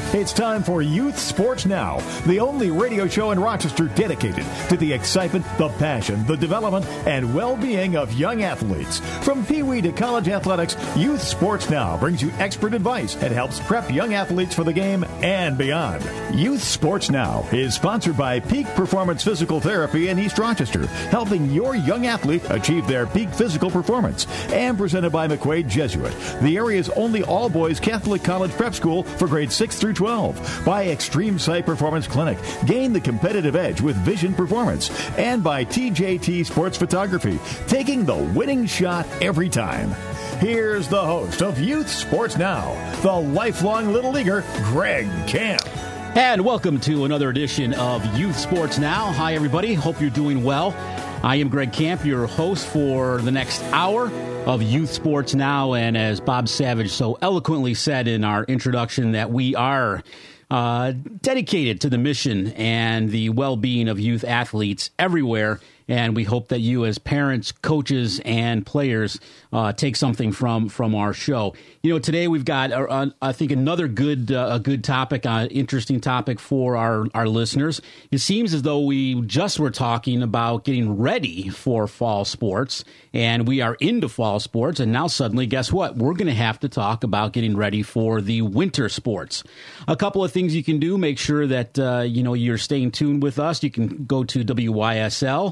It's time for Youth Sports Now, the only radio show in Rochester dedicated to the excitement, the passion, the development, and well-being of young athletes. From Pee Wee to college athletics, Youth Sports Now brings you expert advice and helps prep young athletes for the game and beyond. Youth Sports Now is sponsored by Peak Performance Physical Therapy in East Rochester, helping your young athlete achieve their peak physical performance, and presented by McQuaid Jesuit, the area's only all-boys Catholic college prep school for grades 6 through 12, by Extreme Sight Performance Clinic, gain the competitive edge with vision performance, and by TJT Sports Photography, taking the winning shot every time. Here's the host of Youth Sports Now, the lifelong Little Leaguer, Greg Camp. And welcome to another edition of Youth Sports Now. Hi, everybody. Hope you're doing well. I am Greg Camp, your host for the next hour of Youth Sports Now. And as Bob Savage so eloquently said in our introduction, that we are dedicated to the mission and the well-being of youth athletes everywhere. And we hope that you as parents, coaches, and players take something from our show. You know, today we've got, I think, another good topic, interesting topic for our listeners. It seems as though we just were talking about getting ready for fall sports, and we are into fall sports, and now suddenly, guess what? We're going to have to talk about getting ready for the winter sports. A couple of things you can do. Make sure that, you're staying tuned with us. You can go to WYSL.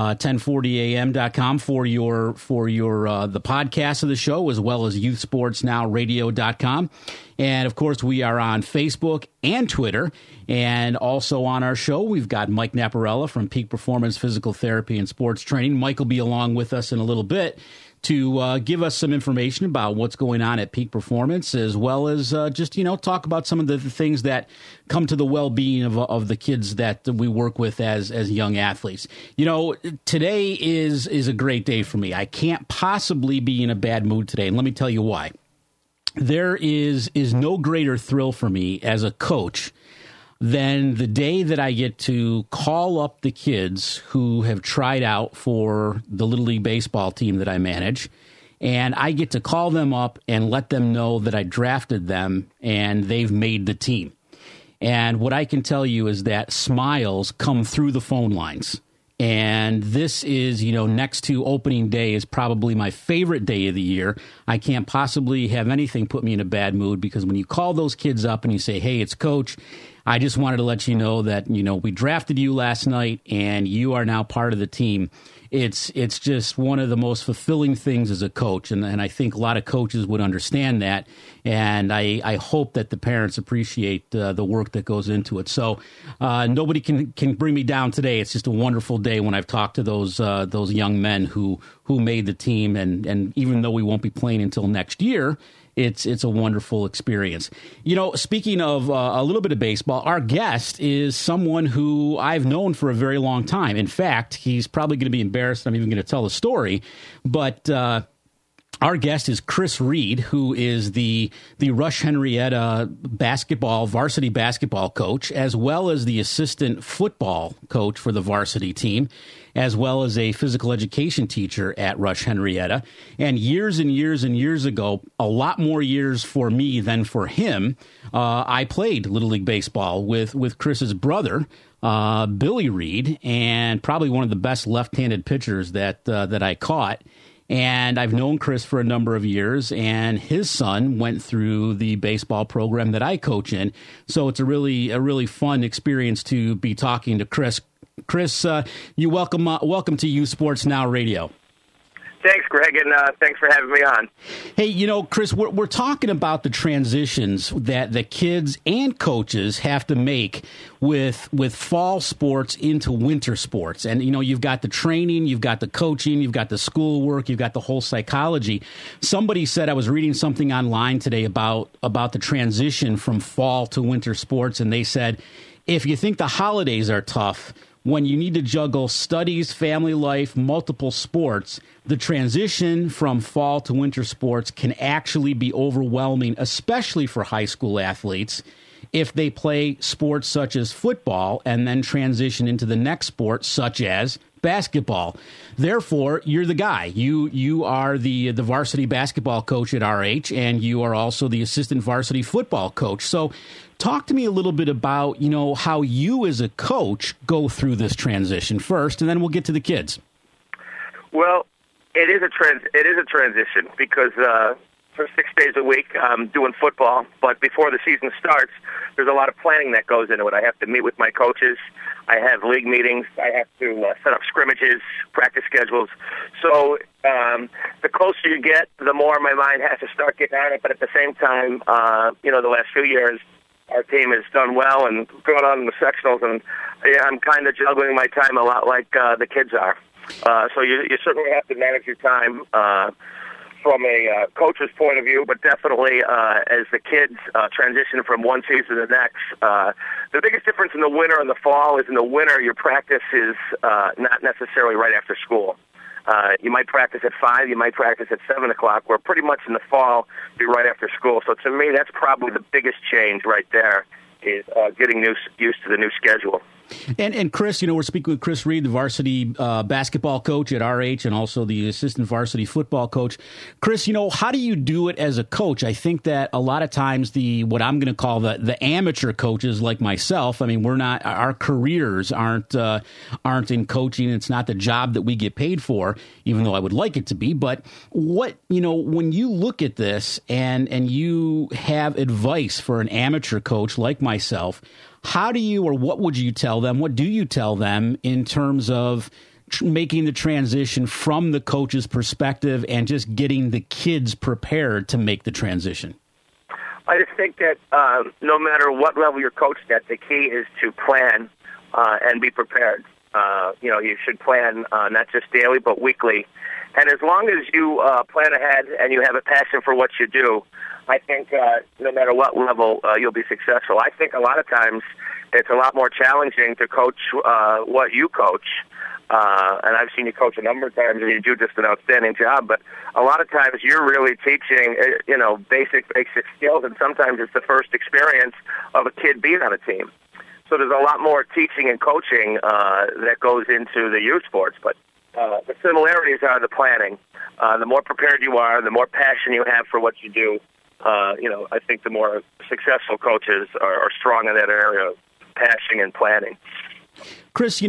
1040am.com for your the podcast of the show, as well as youthsportsnowradio.com. And of course, we are on Facebook and Twitter, and also on our show, we've got Mike Naparella from Peak Performance Physical Therapy and Sports Training. Mike will be along with us in a little bit to give us some information about what's going on at Peak Performance, as well as just talk about some of the things that come to the well-being of the kids that we work with as young athletes. You know, today is a great day for me. I can't possibly be in a bad mood today, and let me tell you why. There is no greater thrill for me as a coach than the day that I get to call up the kids who have tried out for the Little League baseball team that I manage, and I get to call them up and let them know that I drafted them and they've made the team. And what I can tell you is that smiles come through the phone lines. And this is, next to opening day is probably my favorite day of the year. I can't possibly have anything put me in a bad mood, because when you call those kids up and you say, hey, it's Coach, I just wanted to let you know that, we drafted you last night and you are now part of the team. It's just one of the most fulfilling things as a coach, and I think a lot of coaches would understand that, and I hope that the parents appreciate the work that goes into it. So nobody can bring me down today. It's just a wonderful day when I've talked to those young men who made the team, and even though we won't be playing until next year, it's a wonderful experience. Speaking of a little bit of baseball, our guest is someone who I've known for a very long time. In fact, he's probably going to be embarrassed I'm even going to tell the story, but our guest is Chris Reed, who is the Rush Henrietta varsity basketball coach, as well as the assistant football coach for the varsity team, as well as a physical education teacher at Rush Henrietta. And years and years and years ago, a lot more years for me than for him, I played Little League Baseball with Chris's brother, Billy Reed, and probably one of the best left-handed pitchers that I caught. And I've known Chris for a number of years, and his son went through the baseball program that I coach in. So it's a really fun experience to be talking to Chris. Chris, you welcome to Youth Sports Now Radio. Thanks, Greg, and thanks for having me on. Hey, Chris, we're talking about the transitions that the kids and coaches have to make with fall sports into winter sports. And, you've got the training, you've got the coaching, you've got the schoolwork, you've got the whole psychology. Somebody said, I was reading something online today about the transition from fall to winter sports, and they said, if you think the holidays are tough, when you need to juggle studies, family life, multiple sports, the transition from fall to winter sports can actually be overwhelming, especially for high school athletes. if they play sports such as football and then transition into the next sport such as basketball. Therefore, you're the guy. You are the varsity basketball coach at RH, and you are also the assistant varsity football coach. So talk to me a little bit about, how you as a coach go through this transition first, and then we'll get to the kids. Well, it is a transition because for 6 days a week I'm doing football, but before the season starts, there's a lot of planning that goes into it. I have to meet with my coaches. I have league meetings. I have to set up scrimmages, practice schedules. So the closer you get, the more my mind has to start getting on it. But at the same time, the last few years, our team has done well and gone on in the sectionals, and I'm kind of juggling my time a lot like the kids are. So you certainly have to manage your time from a coach's point of view, but definitely as the kids transition from one season to the next. The biggest difference in the winter and the fall is in the winter your practice is not necessarily right after school. You might practice at 5, you might practice at 7 o'clock, where pretty much in the fall you're right after school. So to me, that's probably the biggest change right there is getting used to the new schedule. And Chris, we're speaking with Chris Reed, the varsity basketball coach at RH and also the assistant varsity football coach. Chris, how do you do it as a coach? I think that a lot of times what I'm going to call the amateur coaches like myself, our careers aren't in coaching. It's not the job that we get paid for, even though I would like it to be. But when you look at this and you have advice for an amateur coach like myself, how do you, or what would you tell them? What do you tell them in terms of making the transition from the coach's perspective and just getting the kids prepared to make the transition? I just think that no matter what level you're coached at, the key is to plan and be prepared. You should plan not just daily but weekly. And as long as you plan ahead and you have a passion for what you do, I think no matter what level you'll be successful. I think a lot of times it's a lot more challenging to coach what you coach. And I've seen you coach a number of times, and you do just an outstanding job. But a lot of times you're really teaching, basic skills, and sometimes it's the first experience of a kid being on a team. So there's a lot more teaching and coaching that goes into the youth sports. But the similarities are the planning. The more prepared you are, the more passion you have for what you do. I think the more successful coaches are strong in that area of passion and planning. Chris,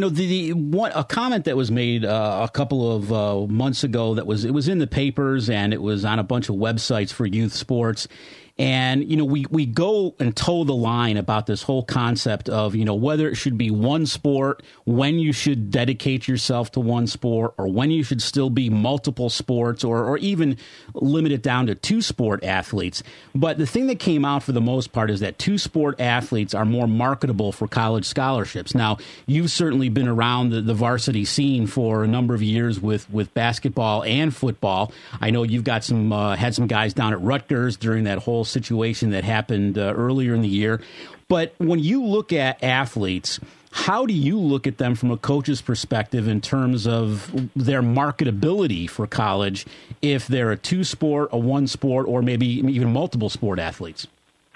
a comment that was made a couple of months ago it was in the papers and it was on a bunch of websites for youth sports. And, we go and toe the line about this whole concept of, whether it should be one sport, when you should dedicate yourself to one sport, or when you should still be multiple sports, or even limit it down to 2-sport athletes. But the thing that came out for the most part is that 2-sport athletes are more marketable for college scholarships. Now, you've certainly been around the varsity scene for a number of years with basketball and football. I know you've got had some guys down at Rutgers during that whole situation that happened earlier in the year. But when you look at athletes, how do you look at them from a coach's perspective in terms of their marketability for college if they're a 2-sport, a 1-sport, or maybe even multiple sport athletes?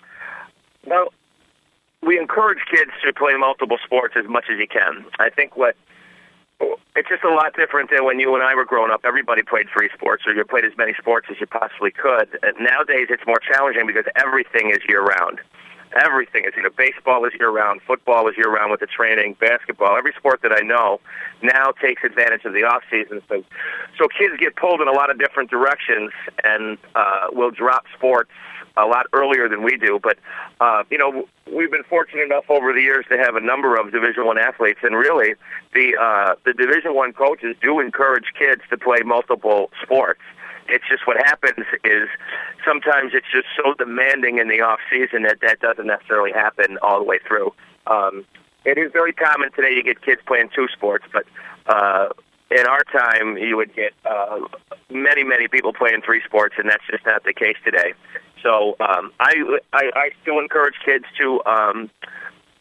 Well, we encourage kids to play multiple sports as much as you can. I think it's just a lot different than when you and I were growing up. Everybody played 3 sports, or you played as many sports as you possibly could. And nowadays, it's more challenging because everything is year-round. Everything is, baseball is year-round, football is year-round with the training, basketball. Every sport that I know now takes advantage of the off-season. So kids get pulled in a lot of different directions and will drop sports a lot earlier than we do. But, we've been fortunate enough over the years to have a number of Division I athletes, and really the Division I coaches do encourage kids to play multiple sports. It's just what happens is sometimes it's just so demanding in the off season that doesn't necessarily happen all the way through. It is very common today to get kids playing 2 sports, but in our time you would get many people playing 3 sports, and that's just not the case today. So I still encourage kids to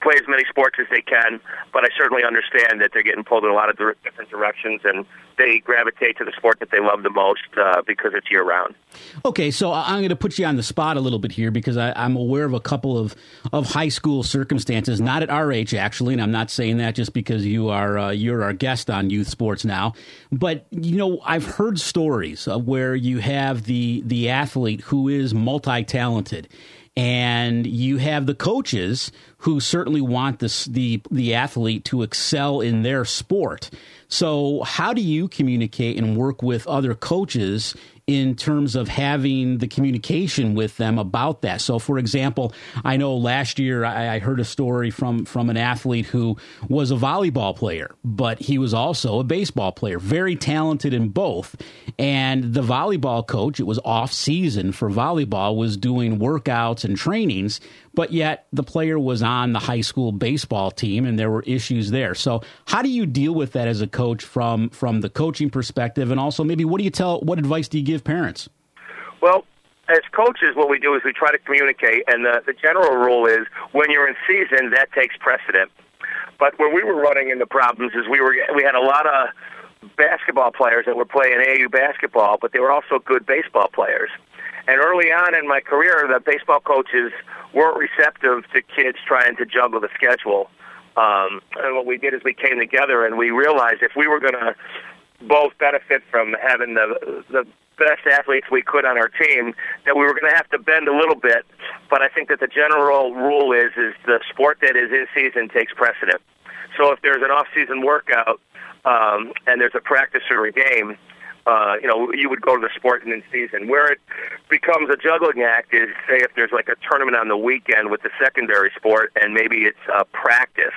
play as many sports as they can, but I certainly understand that they're getting pulled in a lot of different directions, and they gravitate to the sport that they love the most because it's year-round. Okay, so I'm going to put you on the spot a little bit here because I'm aware of a couple of high school circumstances, not at our age, actually, and I'm not saying that just because you're our guest on Youth Sports Now. But, I've heard stories where you have the athlete who is multi-talented, and you have the coaches who certainly want the athlete to excel in their sport. So how do you communicate and work with other coaches in terms of having the communication with them about that? So, for example, I know last year I heard a story from an athlete who was a volleyball player, but he was also a baseball player, very talented in both. And the volleyball coach, it was off season for volleyball, was doing workouts and trainings, but yet the player was on the high school baseball team and there were issues there. So how do you deal with that as a coach from the coaching perspective? And also maybe what advice do you give parents? Well, as coaches, what we do is we try to communicate, and the general rule is when you're in season, that takes precedent. But where we were running into problems is we had a lot of basketball players that were playing AAU basketball, but they were also good baseball players. And early on in my career, the baseball coaches weren't receptive to kids trying to juggle the schedule. And what we did is we came together and we realized if we were going to both benefit from having the best athletes we could on our team, that we were going to have to bend a little bit. But I think that the general rule is the sport that is in season takes precedent. So if there's an off-season workout and there's a practice or a game, you would go to the sport in season. Where it becomes a juggling act is, say, if there's like a tournament on the weekend with the secondary sport and maybe it's a practice.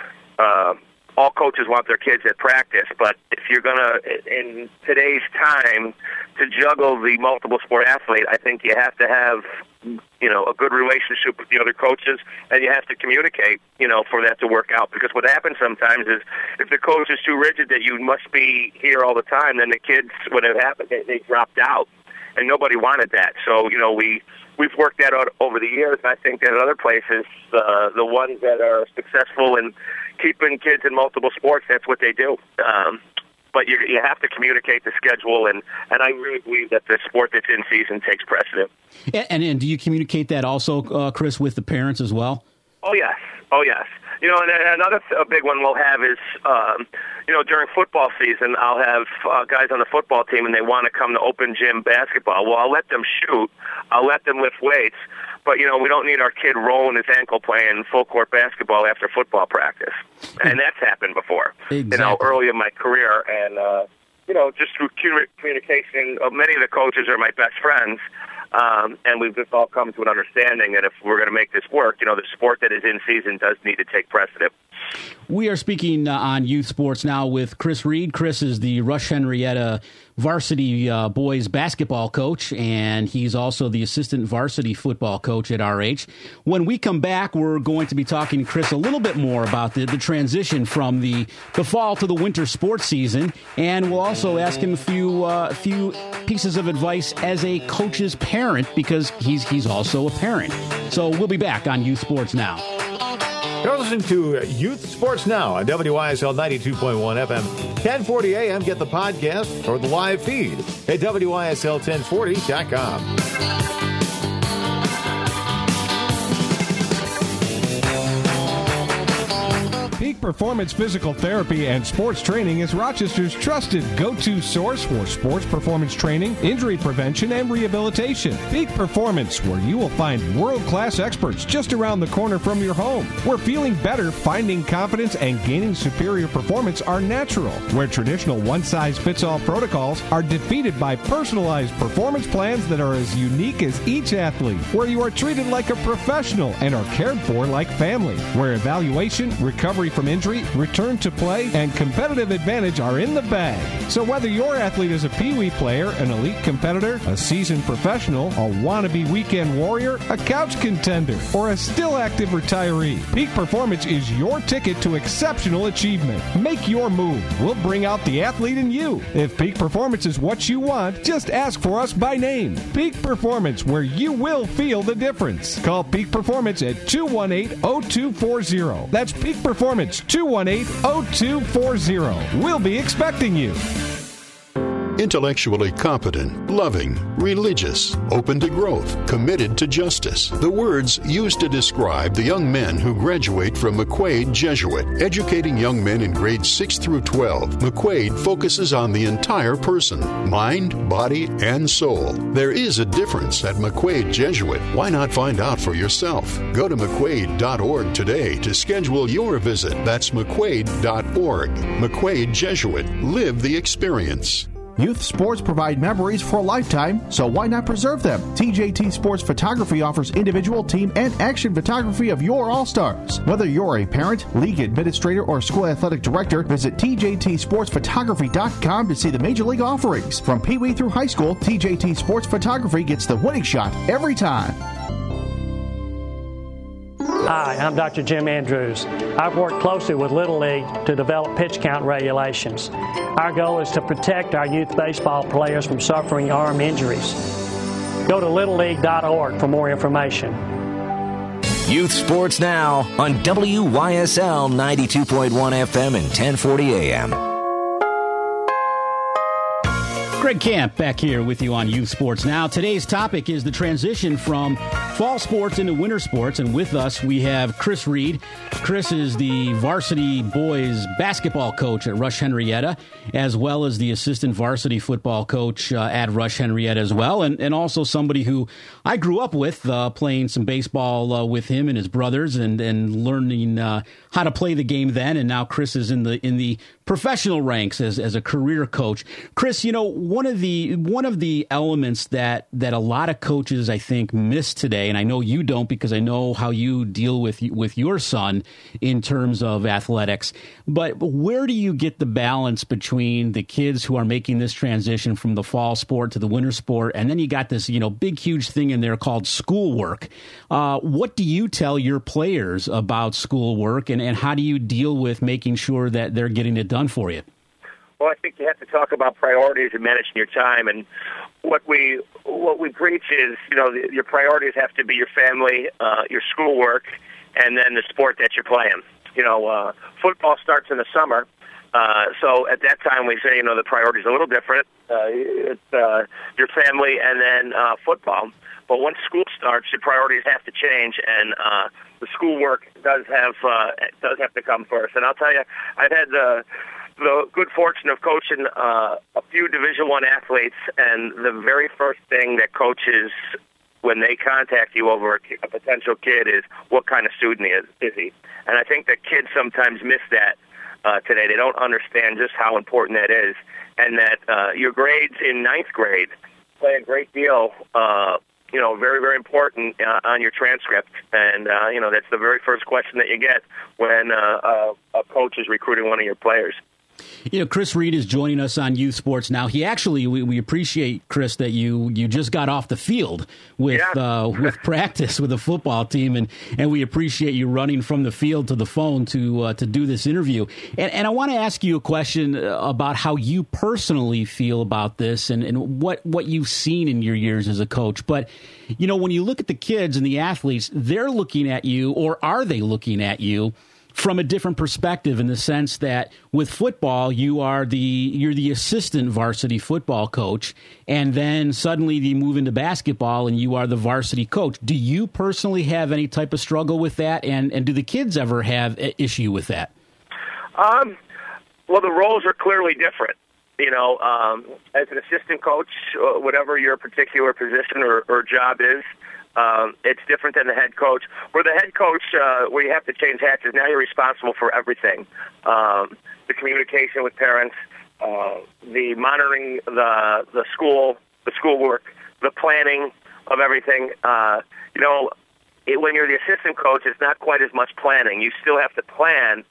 All coaches want their kids at practice, but if you're going to, in today's time, to juggle the multiple sport athlete, I think you have to have, a good relationship with the other coaches, and you have to communicate, for that to work out. Because what happens sometimes is if the coach is too rigid that you must be here all the time, then the kids, when it happened, they dropped out, and nobody wanted that. So, we've worked that out over the years. I think that in other places, the ones that are successful in keeping kids in multiple sports, that's what they do. But you have to communicate the schedule, and I really believe that the sport that's in season takes precedent. And do you communicate that also, Chris, with the parents as well? Oh, yes. And another big one we'll have is, during football season, I'll have guys on the football team, and they want to come to open gym basketball. Well, I'll let them shoot. I'll let them lift weights. But, we don't need our kid rolling his ankle playing full-court basketball after football practice. And that's happened before, exactly. Early in my career. And, just through communication, many of the coaches are my best friends. And we've just all come to an understanding that if we're going to make this work, the sport that is in season does need to take precedent. We are speaking on Youth Sports Now with Chris Reed. Chris is the Rush Henrietta varsity boys basketball coach, and he's also the assistant varsity football coach at RH. When we come back, we're going to be talking to Chris a little bit more about the transition from the fall to the winter sports season, and we'll also ask him a few pieces of advice as a coach's parent, because he's also a parent. So we'll be back on Youth Sports Now. You're listening to Youth Sports Now on WYSL 92.1 FM, 1040 AM. Get the podcast or the live feed at WYSL1040.com. Peak Performance Physical Therapy and Sports Training is Rochester's trusted go-to source for sports performance training, injury prevention, and rehabilitation. Peak Performance, where you will find world-class experts just around the corner from your home. Where feeling better, finding confidence, and gaining superior performance are natural. Where traditional one-size-fits-all protocols are defeated by personalized performance plans that are as unique as each athlete. Where you are treated like a professional and are cared for like family. Where evaluation, recovery from injury, return to play, and competitive advantage are in the bag. So whether your athlete is a Pee-wee player, an elite competitor, a seasoned professional, a wannabe weekend warrior, a couch contender, or a still active retiree, Peak Performance is your ticket to exceptional achievement. Make your move. We'll bring out the athlete in you. If Peak Performance is what you want, just ask for us by name. Peak Performance, where you will feel the difference. Call Peak Performance at 218-0240. That's Peak Performance, 218-0240. We'll be expecting you. Intellectually competent, loving, religious, open to growth, committed to justice. The words used to describe the young men who graduate from McQuaid Jesuit. Educating young men in grades 6 through 12, McQuaid focuses on the entire person, mind, body, and soul. There is a difference at McQuaid Jesuit. Why not find out for yourself? Go to McQuaid.org today to schedule your visit. That's McQuaid.org. McQuaid Jesuit. Live the experience. Youth sports provide memories for a lifetime, so why not preserve them? TJT Sports Photography offers individual, team, and action photography of your all-stars. Whether you're a parent, league administrator, or school athletic director, visit TJTSportsPhotography.com to see the major league offerings. From Pee Wee through high school, TJT Sports Photography gets the winning shot every time. Hi, I'm Dr. Jim Andrews. I've worked closely with Little League to develop pitch count regulations. Our goal is to protect our youth baseball players from suffering arm injuries. Go to littleleague.org for more information. Youth Sports Now on WYSL 92.1 FM and 1040 AM. Greg Camp back here with you on Youth Sports Now. Today's topic is the transition from fall sports into winter sports, and with us we have Chris Reed. Chris is the varsity boys basketball coach at Rush Henrietta, as well as the assistant varsity football coach at Rush Henrietta as well, and also somebody who I grew up with, playing some baseball with him and his brothers, and learning how to play the game then. And now Chris is in the professional ranks as a career coach. Chris, you know, one of the elements that a lot of coaches I think miss today, and I know you don't because I know how you deal with your son in terms of athletics, but where do you get the balance between the kids who are making this transition from the fall sport to the winter sport, and then you got this, you know, big huge thing in there called schoolwork? What do you tell your players about schoolwork, and how do you deal with making sure that they're getting it done for you? Well, I think you have to talk about priorities and managing your time. And what we preach is, you know, your priorities have to be your family, your schoolwork, and then the sport that you're playing. You know, football starts in the summer, so at that time we say, you know, the priority's a little different. It's your family and then football. But once school starts, your priorities have to change, and the schoolwork does have to come first. And I'll tell you, I've had the good fortune of coaching a few Division I athletes, and the very first thing that coaches, when they contact you over a potential kid, is what kind of student is he? And I think that kids sometimes miss that today. They don't understand just how important that is, and that your grades in ninth grade play a great deal, you know, very, very important on your transcript. And, you know, that's the very first question that you get when a coach is recruiting one of your players. You know, Chris Reed is joining us on Youth Sports Now. He actually, we appreciate, Chris, that you just got off the field with practice with the football team, and we appreciate you running from the field to the phone to do this interview. And I want to ask you a question about how you personally feel about this and what you've seen in your years as a coach. But, you know, when you look at the kids and the athletes, they're looking at you, or are they looking at you from a different perspective, in the sense that with football, you're the assistant varsity football coach, and then suddenly you move into basketball and you are the varsity coach. Do you personally have any type of struggle with that, and do the kids ever have an issue with that? Well, the roles are clearly different. You know, as an assistant coach, whatever your particular position or job is, it's different than the head coach. Where the head coach, where you have to change hats, is now you're responsible for everything. The communication with parents, the monitoring the schoolwork, the planning of everything. When you're the assistant coach, it's not quite as much planning. You still have to plan,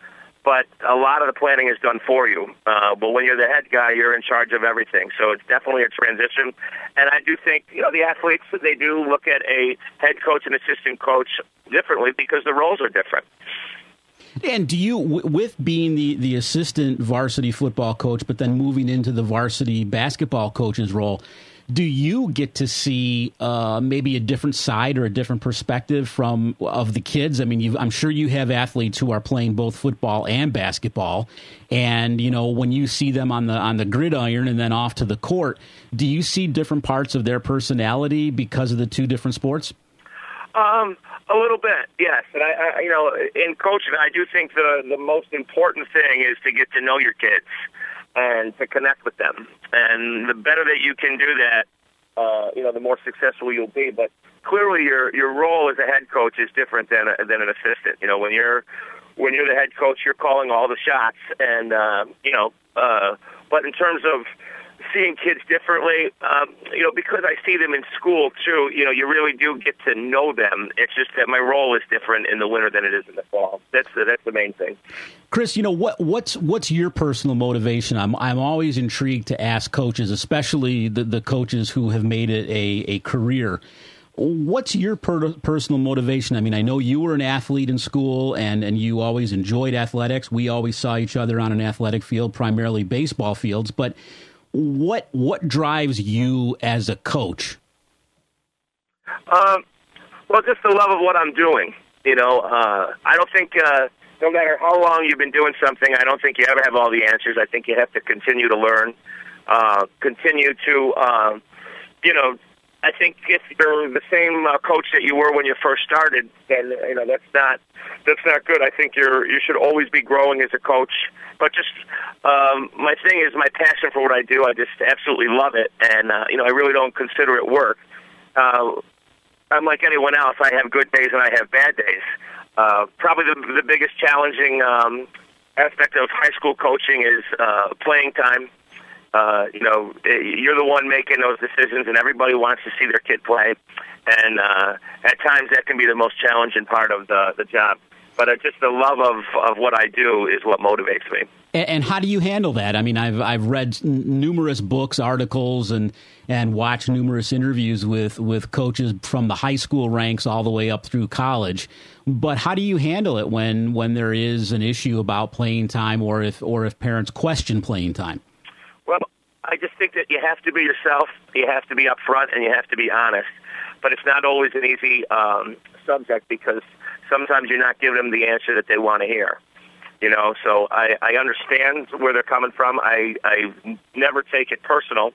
but a lot of the planning is done for you. But when you're the head guy, you're in charge of everything. So it's definitely a transition. And I do think, the athletes, they do look at a head coach and assistant coach differently because the roles are different. And do you, with being the assistant varsity football coach, but then moving into the varsity basketball coach's role, do you get to see maybe a different side or a different perspective of the kids? I mean, I'm sure you have athletes who are playing both football and basketball, and when you see them on the gridiron and then off to the court, do you see different parts of their personality because of the two different sports? A little bit, yes. And I in coaching, I do think the most important thing is to get to know your kids and to connect with them. And the better that you can do that, the more successful you'll be. But clearly, your role as a head coach is different than an assistant. When you're the head coach, you're calling all the shots, and but in terms of seeing kids differently, because I see them in school too, you really do get to know them. It's just that my role is different in the winter than it is in the fall. That's the main thing. Chris, what's your personal motivation? I'm always intrigued to ask coaches, especially the coaches who have made it a career. What's your personal motivation? I mean, I know you were an athlete in school and you always enjoyed athletics. We always saw each other on an athletic field, primarily baseball fields, but what drives you as a coach? Well, just the love of what I'm doing. I don't think no matter how long you've been doing something, I don't think you ever have all the answers. I think you have to continue to learn, continue to, I think if you're the same coach that you were when you first started, then that's not good. I think you should always be growing as a coach. But just my thing is my passion for what I do. I just absolutely love it, and I really don't consider it work. I'm like anyone else. I have good days and I have bad days. Probably the biggest challenging aspect of high school coaching is playing time. You're the one making those decisions, and everybody wants to see their kid play. And at times that can be the most challenging part of the job. But just the love of what I do is what motivates me. And how do you handle that? I mean, I've read numerous books, articles, and watched numerous interviews with coaches from the high school ranks all the way up through college. But how do you handle it when there is an issue about playing time, or if parents question playing time? Well, I just think that you have to be yourself, you have to be upfront, and you have to be honest. But it's not always an easy subject because sometimes you're not giving them the answer that they want to hear. So I understand where they're coming from. I never take it personal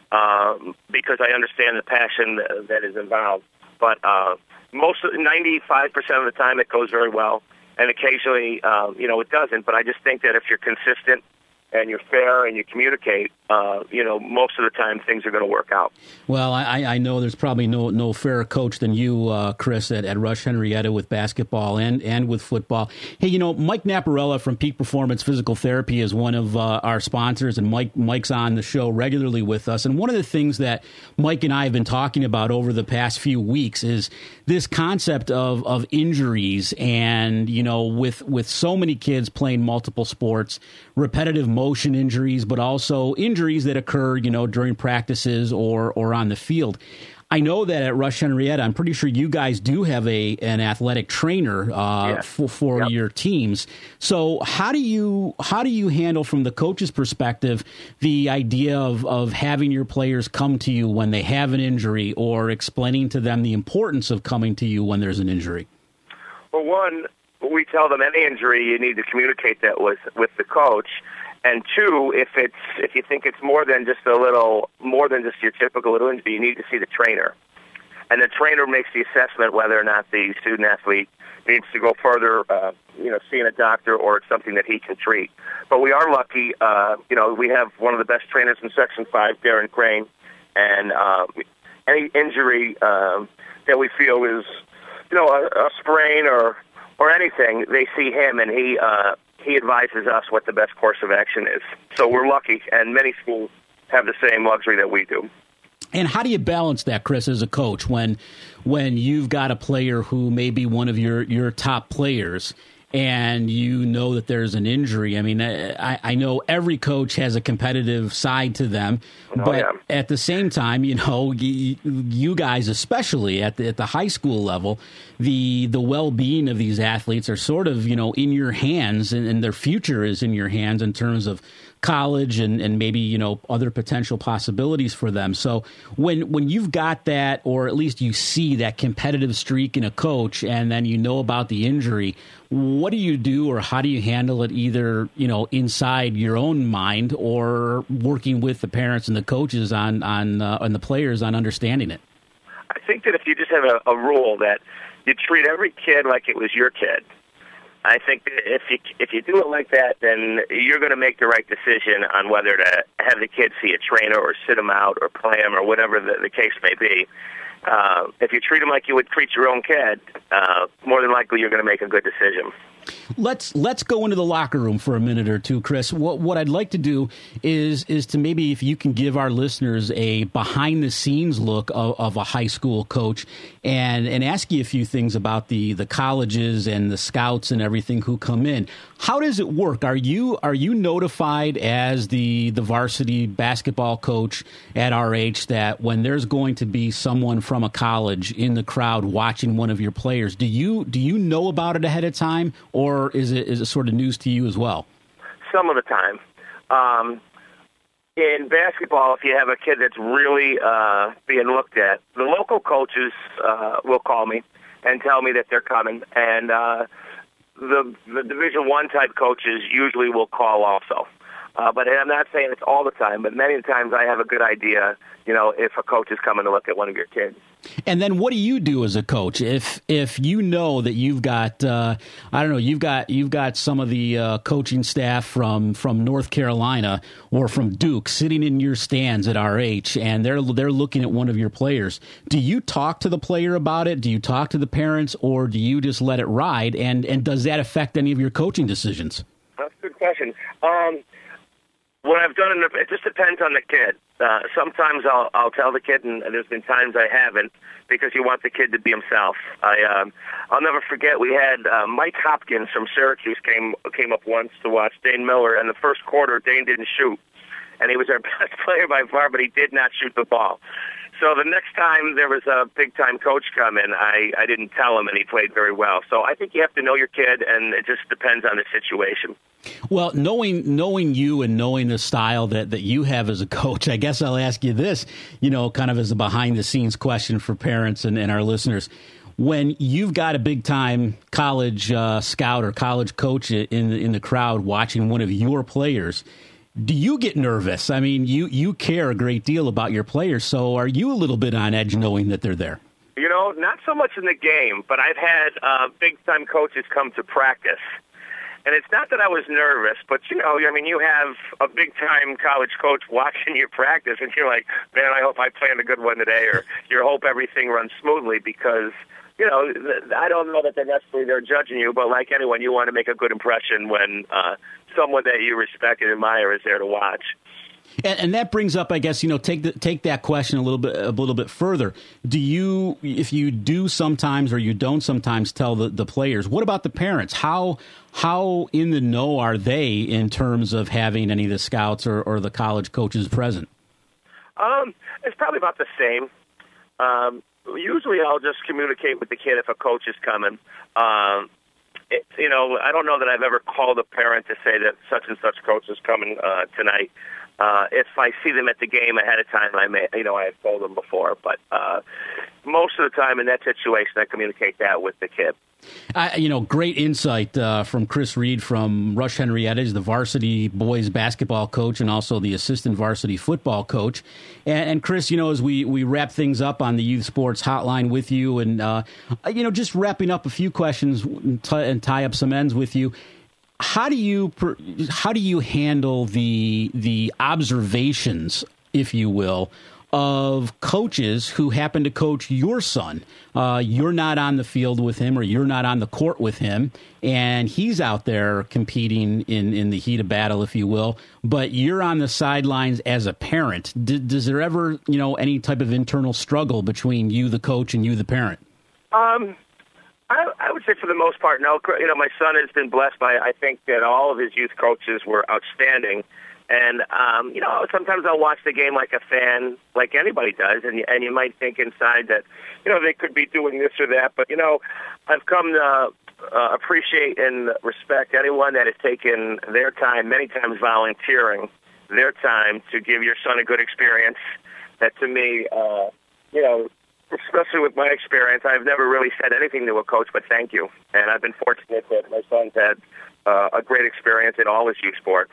because I understand the passion that is involved. But 95% of the time it goes very well, and occasionally, it doesn't. But I just think that if you're consistent and you're fair and you communicate, most of the time things are going to work out. Well, I know there's probably no fairer coach than you, Chris, at Rush Henrietta with basketball and with football. Hey, Mike Naparella from Peak Performance Physical Therapy is one of our sponsors, and Mike's on the show regularly with us. And one of the things that Mike and I have been talking about over the past few weeks is this concept of injuries, and with so many kids playing multiple sports, repetitive motion injuries, but also injuries that occur, during practices or on the field. I know that at Rush Henrietta, I'm pretty sure you guys do have an athletic trainer for your teams. So how do you handle, from the coach's perspective, the idea of having your players come to you when they have an injury, or explaining to them the importance of coming to you when there's an injury? Well, one, we tell them any injury, you need to communicate that with the coach. And two, if you think it's more than just your typical little injury, you need to see the trainer. And the trainer makes the assessment whether or not the student athlete needs to go further, seeing a doctor, or it's something that he can treat. But we are lucky, we have one of the best trainers in Section 5, Darren Crane, and any injury that we feel is, a sprain or anything, they see him, and he advises us what the best course of action is. So we're lucky, and many schools have the same luxury that we do. And how do you balance that, Chris, as a coach, when you've got a player who may be one of your top players, and you know that there's an injury. I mean, I know every coach has a competitive side to them, but at the same time, you know, you guys, especially at the high school level, the well-being of these athletes are sort of, you know, in your hands, and their future is in your hands in terms of college and maybe, you know, other potential possibilities for them. So when you've got that, or at least you see that competitive streak in a coach, and then you know about the injury, what do you do, or how do you handle it, either, you know, inside your own mind or working with the parents and the coaches on the players on understanding it? I think that if you just have a rule that you treat every kid like it was your kid, I think if you do it like that, then you're going to make the right decision on whether to have the kid see a trainer or sit him out or play him or whatever the case may be. If you treat him like you would treat your own kid, more than likely you're going to make a good decision. Let's go into the locker room for a minute or two, Chris. What I'd like to do is to maybe, if you can give our listeners a behind the scenes look of a high school coach, and ask you a few things about the colleges and the scouts and everything who come in. How does it work? Are you notified as the varsity basketball coach at RH that when there's going to be someone from a college in the crowd watching one of your players, do you know about it ahead of time, or is it sort of news to you as well? Some of the time. In basketball, if you have a kid that's really being looked at, the local coaches will call me and tell me that they're coming, and the Division I type coaches usually will call also. But I'm not saying it's all the time, but many times I have a good idea, you know, if a coach is coming to look at one of your kids. And then what do you do as a coach if you know that you've got you've got some of the coaching staff from North Carolina or from Duke sitting in your stands at RH, and they're looking at one of your players? Do you talk to the player about it? Do you talk to the parents, or do you just let it ride? And does that affect any of your coaching decisions? That's a good question. What I've done, it just depends on the kid. Sometimes I'll tell the kid, and there's been times I haven't, because you want the kid to be himself. I'll never forget, we had Mike Hopkins from Syracuse came up once to watch Dane Miller, and the first quarter Dane didn't shoot, and he was our best player by far, but he did not shoot the ball. So the next time there was a big-time coach come in, I didn't tell him, and he played very well. So I think you have to know your kid, and it just depends on the situation. Well, knowing you and knowing the style that you have as a coach, I guess I'll ask you this, you know, kind of as a behind-the-scenes question for parents and our listeners. When you've got a big-time college scout or college coach in the crowd watching one of your players, do you get nervous? I mean, you care a great deal about your players, so are you a little bit on edge knowing that they're there? You know, not so much in the game, but I've had big-time coaches come to practice. And it's not that I was nervous, but, you know, I mean, you have a big-time college coach watching your practice, and you're like, man, I hope I planned a good one today, or you hope everything runs smoothly, because, you know, I don't know that they're necessarily there judging you, but like anyone, you want to make a good impression when someone that you respect and admire is there to watch. And that brings up, I guess, you know, take that question a little bit further. Do you, if you do sometimes or you don't sometimes tell the players, what about the parents? How in the know are they in terms of having any of the scouts or the college coaches present? It's probably about the same. Usually I'll just communicate with the kid if a coach is coming. You know, I don't know that I've ever called a parent to say that such and such coach is coming tonight. If I see them at the game ahead of time, I may, you know, I have told them before, but most of the time in that situation, I communicate that with the kid. You know, great insight from Chris Reed from Rush Henrietta. He's the varsity boys basketball coach and also the assistant varsity football coach. And Chris, you know, as we wrap things up on the Youth Sports Hotline with you, and you know, just wrapping up a few questions and tie up some ends with you. How do you handle the observations, if you will, of coaches who happen to coach your son? You're not on the field with him, or you're not on the court with him, and he's out there competing in the heat of battle, if you will, but you're on the sidelines as a parent. Does there ever, you know, any type of internal struggle between you, the coach, and you, the parent? I would say for the most part, no. You know, my son has been blessed by, I think that all of his youth coaches were outstanding. And, you know, sometimes I'll watch the game like a fan, like anybody does, and you might think inside that, you know, they could be doing this or that. But, you know, I've come to appreciate and respect anyone that has taken their time, many times volunteering their time to give your son a good experience. That to me, you know, especially with my experience, I've never really said anything to a coach but thank you. And I've been fortunate that my son's had a great experience in all his youth sports.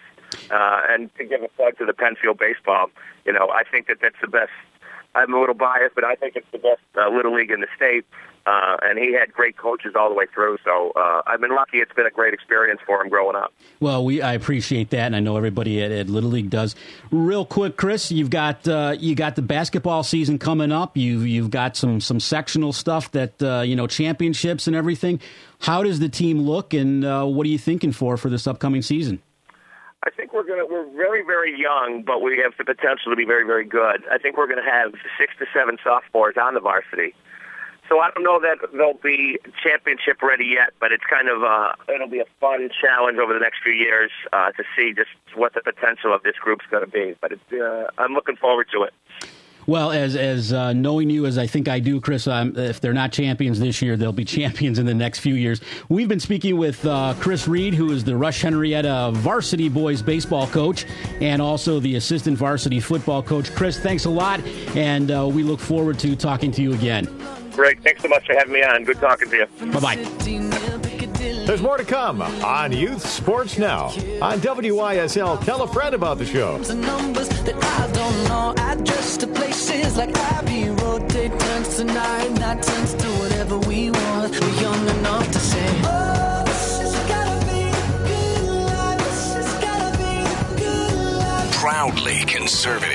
And to give a plug to the Penfield baseball, you know, I think that that's the best. I'm a little biased, but I think it's the best Little League in the state. And he had great coaches all the way through. So I've been lucky. It's been a great experience for him growing up. Well, I appreciate that, and I know everybody at Little League does. Real quick, Chris, you got the basketball season coming up. You've got some sectional stuff that you know, championships and everything. How does the team look, and what are you thinking for this upcoming season? I think we're very, very young, but we have the potential to be very, very good. I think we're going to have 6 to 7 sophomores on the varsity. So I don't know that they'll be championship ready yet, but it's kind of it'll be a fun challenge over the next few years to see just what the potential of this group's going to be. But I'm looking forward to it. Well, as knowing you as I think I do, Chris, if they're not champions this year, they'll be champions in the next few years. We've been speaking with Chris Reed, who is the Rush Henrietta varsity boys baseball coach and also the assistant varsity football coach. Chris, thanks a lot, and we look forward to talking to you again. Great. Thanks so much for having me on. Good talking to you. Bye-bye. There's more to come on Youth Sports Now on WYSL. Tell a friend about the show. Numbers that I don't know. Address to places like Abbey Road. Day turns to night turns to whatever we want. We're young enough to say, oh, this has gotta be a good life. This has gotta be a good life. Proudly conservative.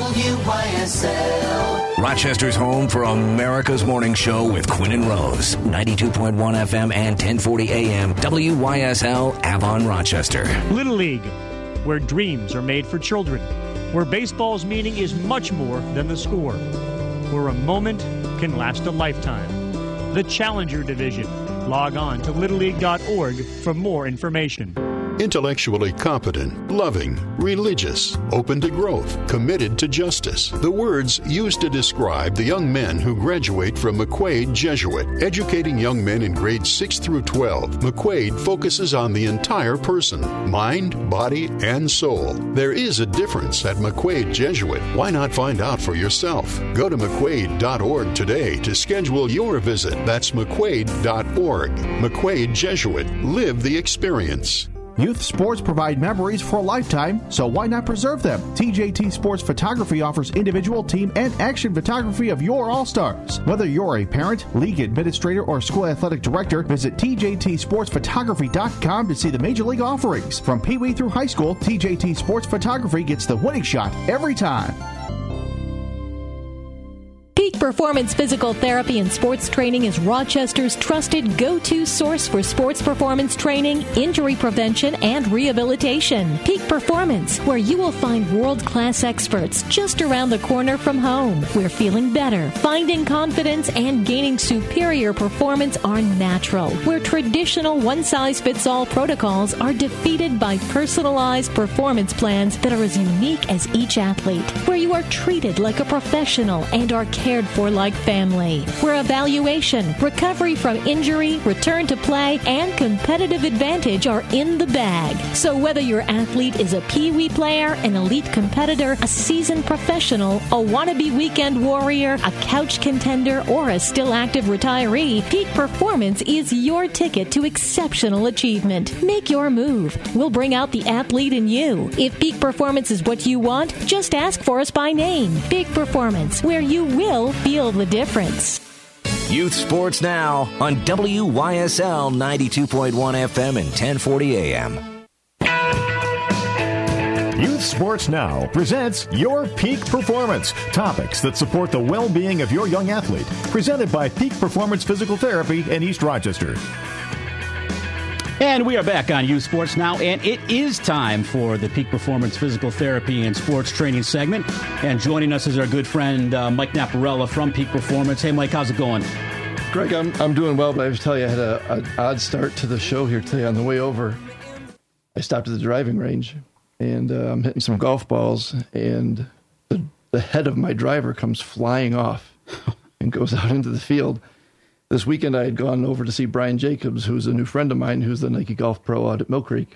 WYSL. Rochester's home for America's Morning Show with Quinn and Rose. 92.1 FM and 1040 AM. WYSL Avon Rochester. Little League, where dreams are made for children. Where baseball's meaning is much more than the score. Where a moment can last a lifetime. The Challenger Division. Log on to littleleague.org for more information. Intellectually competent, loving, religious, open to growth, committed to justice. The words used to describe the young men who graduate from McQuaid Jesuit. Educating young men in grades 6 through 12, McQuaid focuses on the entire person, mind, body, and soul. There is a difference at McQuaid Jesuit. Why not find out for yourself? Go to McQuaid.org today to schedule your visit. That's McQuaid.org. McQuaid Jesuit. Live the experience. Youth sports provide memories for a lifetime, so why not preserve them? TJT Sports Photography offers individual, team, and action photography of your All-Stars. Whether you're a parent, league administrator, or school athletic director, visit TJTSportsPhotography.com to see the major league offerings. From Pee Wee through high school, TJT Sports Photography gets the winning shot every time. Peak Performance Physical Therapy and Sports Training is Rochester's trusted go-to source for sports performance training, injury prevention, and rehabilitation. Peak Performance, where you will find world-class experts just around the corner from home. Where feeling better, finding confidence, and gaining superior performance are natural. Where traditional one-size-fits-all protocols are defeated by personalized performance plans that are as unique as each athlete. Where you are treated like a professional and are cared for like family. Where evaluation, recovery from injury, return to play, and competitive advantage are in the bag. So whether your athlete is a Pee Wee player, an elite competitor, a seasoned professional, a wannabe weekend warrior, a couch contender, or a still active retiree, Peak Performance is your ticket to exceptional achievement. Make your move. We'll bring out the athlete in you. If Peak Performance is what you want, just ask for us by name. Peak Performance, where you will feel the difference. Youth Sports Now on WYSL 92.1 FM and 1040 AM. Youth Sports Now presents Your Peak Performance, topics that support the well-being of your young athlete. Presented by Peak Performance Physical Therapy in East Rochester. And we are back on Youth Sports Now, and it is time for the Peak Performance Physical Therapy and Sports Training segment. And joining us is our good friend Mike Naparella from Peak Performance. Hey, Mike, how's it going? Greg, I'm doing well, but I have to tell you, I had an odd start to the show here today. On the way over, I stopped at the driving range, and I'm hitting some golf balls, and the head of my driver comes flying off and goes out into the field. This weekend, I had gone over to see Brian Jacobs, who's a new friend of mine, who's the Nike Golf Pro out at Mill Creek.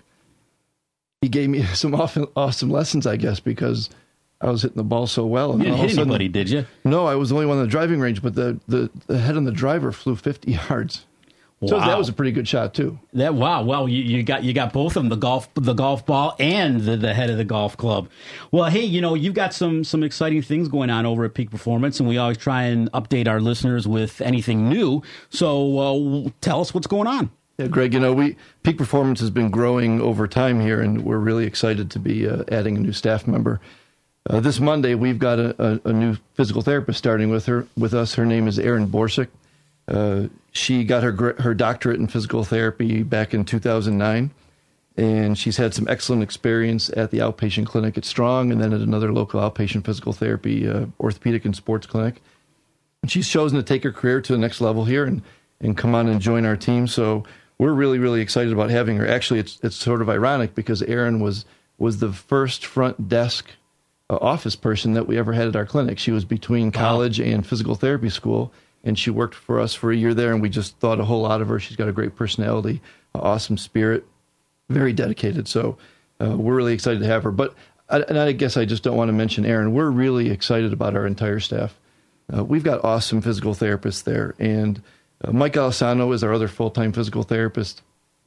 He gave me some awesome lessons, I guess, because I was hitting the ball so well. And you didn't hit anybody, did you? No, I was the only one on the driving range, but the head on the driver flew 50 yards. Wow. So that was a pretty good shot, too. Wow. Well, you got both of them, the golf ball and the head of the golf club. Well, hey, you've got some exciting things going on over at Peak Performance, and we always try and update our listeners with anything new. So tell us what's going on. Yeah, Greg, Peak Performance has been growing over time here, and we're really excited to be adding a new staff member. This Monday, we've got a new physical therapist starting with us. Her name is Erin Borsick. She got her doctorate in physical therapy back in 2009, and she's had some excellent experience at the outpatient clinic at Strong and then at another local outpatient physical therapy orthopedic and sports clinic. And she's chosen to take her career to the next level here and come on and join our team. So we're really, really excited about having her. Actually, it's sort of ironic because Erin was the first front desk office person that we ever had at our clinic. She was between college and physical therapy school, and she worked for us for a year there, and we just thought a whole lot of her. She's got a great personality, awesome spirit, very dedicated. So we're really excited to have her. But I guess I just don't want to mention Erin. We're really excited about our entire staff. We've got awesome physical therapists there, and Mike Alessano is our other full-time physical therapist.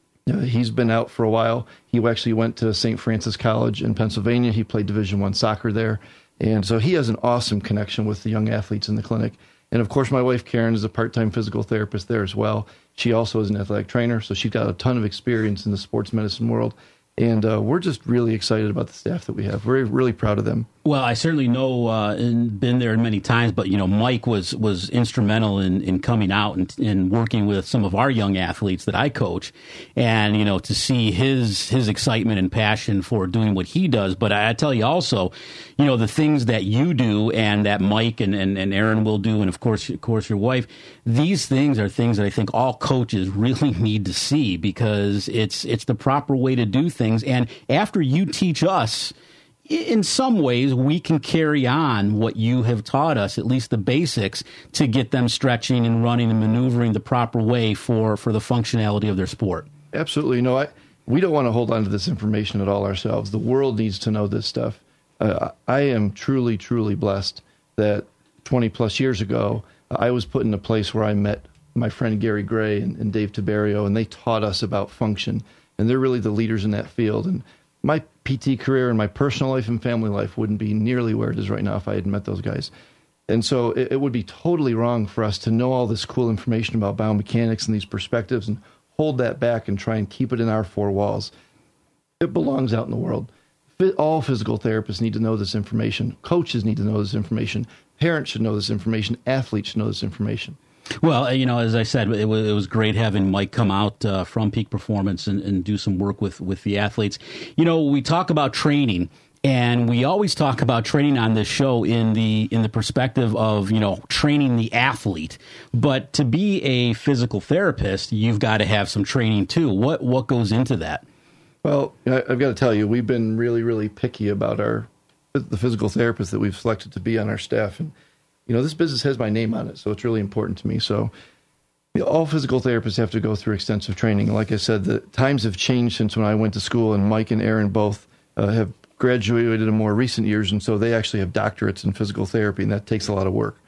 He's been out for a while. He actually went to St. Francis College in Pennsylvania. He played Division I soccer there. And so he has an awesome connection with the young athletes in the clinic. And, of course, my wife, Karen, is a part-time physical therapist there as well. She also is an athletic trainer, so she's got a ton of experience in the sports medicine world. And we're just really excited about the staff that we have. We're really proud of them. Well, I certainly know and been there many times, but, Mike was instrumental in coming out and working with some of our young athletes that I coach. And, to see his excitement and passion for doing what he does. But I tell you also, the things that you do and that Mike and Erin will do, and of course your wife, these things are things that I think all coaches really need to see because it's the proper way to do things. And after you teach us, in some ways, we can carry on what you have taught us, at least the basics, to get them stretching and running and maneuvering the proper way for the functionality of their sport. Absolutely. We don't want to hold on to this information at all ourselves. The world needs to know this stuff. I am truly, truly blessed that 20-plus years ago, I was put in a place where I met my friend Gary Gray and Dave Tiberio, and they taught us about function. And they're really the leaders in that field. And my PT career and my personal life and family life wouldn't be nearly where it is right now if I had met those guys. And so it would be totally wrong for us to know all this cool information about biomechanics and these perspectives and hold that back and try and keep it in our four walls. It belongs out in the world. All physical therapists need to know this information. Coaches need to know this information. Parents should know this information. Athletes should know this information. Well, as I said, it was great having Mike come out from Peak Performance and do some work with the athletes. We talk about training, and we always talk about training on this show in the perspective of, training the athlete. But to be a physical therapist, you've got to have some training too. What goes into that? Well, I've got to tell you, we've been really, really picky about the physical therapists that we've selected to be on our staff. And this business has my name on it, so it's really important to me. So all physical therapists have to go through extensive training. Like I said, the times have changed since when I went to school, and Mike and Erin both have graduated in more recent years, and so they actually have doctorates in physical therapy, and that takes a lot of work.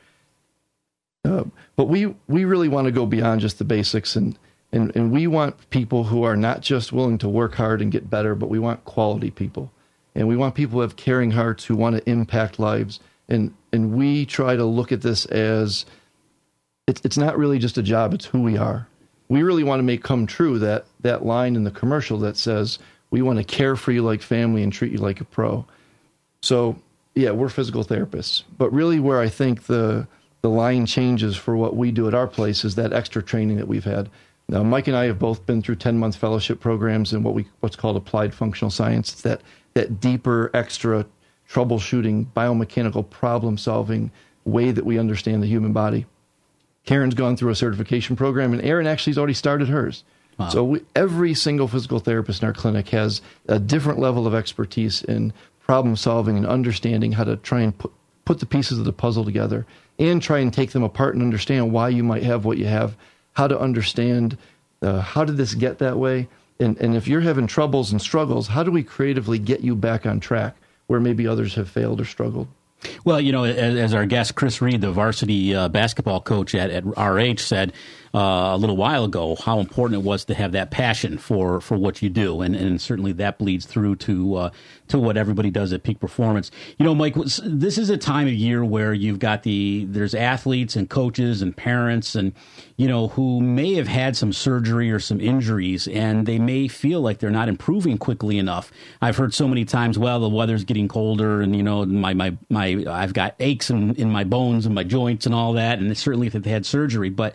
But we really want to go beyond just the basics, and we want people who are not just willing to work hard and get better, but we want quality people. And we want people who have caring hearts who want to impact lives. And we try to look at this as it's not really just a job, it's who we are. We really want to make come true that line in the commercial that says, we want to care for you like family and treat you like a pro. So, yeah, we're physical therapists. But really where I think the line changes for what we do at our place is that extra training that we've had. Now, Mike and I have both been through 10-month fellowship programs in what's called applied functional science. It's that deeper, extra troubleshooting, biomechanical problem-solving way that we understand the human body. Karen's gone through a certification program, and Erin actually has already started hers. Wow. So every single physical therapist in our clinic has a different level of expertise in problem solving and understanding how to try and put the pieces of the puzzle together and try and take them apart and understand why you might have what you have, how to understand how did this get that way, and if you're having troubles and struggles, how do we creatively get you back on track where maybe others have failed or struggled? Well, as our guest Chris Reed, the varsity basketball coach at RH, said a little while ago, how important it was to have that passion for what you do, and certainly that bleeds through to what everybody does at Peak Performance. Mike, this is a time of year where you've got there's athletes and coaches and parents and who may have had some surgery or some injuries, and they may feel like they're not improving quickly enough. I've heard so many times, well, the weather's getting colder, and I've got aches in my bones and my joints and all that, and certainly if they had surgery. But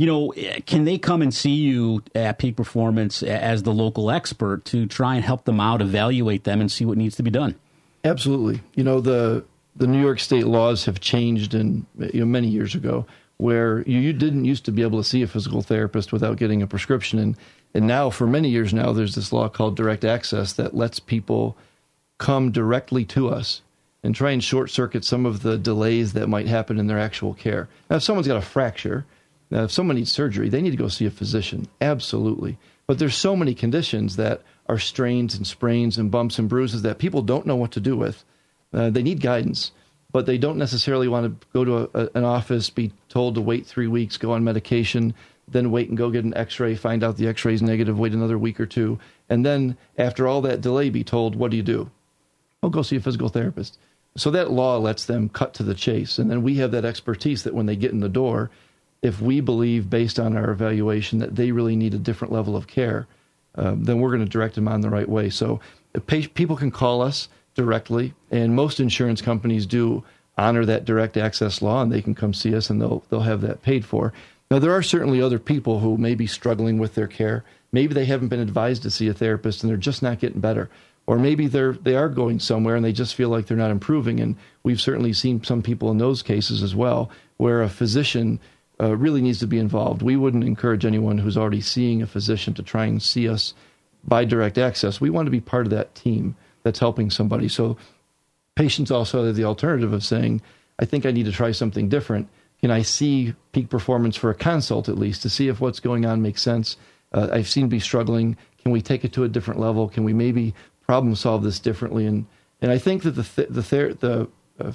can they come and see you at Peak Performance as the local expert to try and help them out, evaluate them, and see what needs to be done? Absolutely. The New York State laws have changed many years ago, where you didn't used to be able to see a physical therapist without getting a prescription. And now, for many years now, there's this law called direct access that lets people come directly to us and try and short-circuit some of the delays that might happen in their actual care. Now, if someone's got a fracture, if someone needs surgery, they need to go see a physician, absolutely. But there's so many conditions that are strains and sprains and bumps and bruises that people don't know what to do with. They need guidance, but they don't necessarily want to go to an office, be told to wait 3 weeks, go on medication, then wait and go get an x-ray, find out the x-ray is negative, wait another week or two, and then after all that delay be told, what do? Oh, go see a physical therapist. So that law lets them cut to the chase, and then we have that expertise that when they get in the door, if we believe based on our evaluation that they really need a different level of care, then we're going to direct them on the right way. So people can call us directly, and most insurance companies do honor that direct access law, and they can come see us and they'll have that paid for. Now, there are certainly other people who may be struggling with their care. Maybe they haven't been advised to see a therapist and they're just not getting better. Or maybe they are going somewhere and they just feel like they're not improving. And we've certainly seen some people in those cases as well, where a physician really needs to be involved. We wouldn't encourage anyone who's already seeing a physician to try and see us by direct access. We want to be part of that team that's helping somebody. So patients also have the alternative of saying, I think I need to try something different. Can I see Peak Performance for a consult at least to see if what's going on makes sense? I seem to be struggling. Can we take it to a different level? Can we maybe problem solve this differently? And I think that the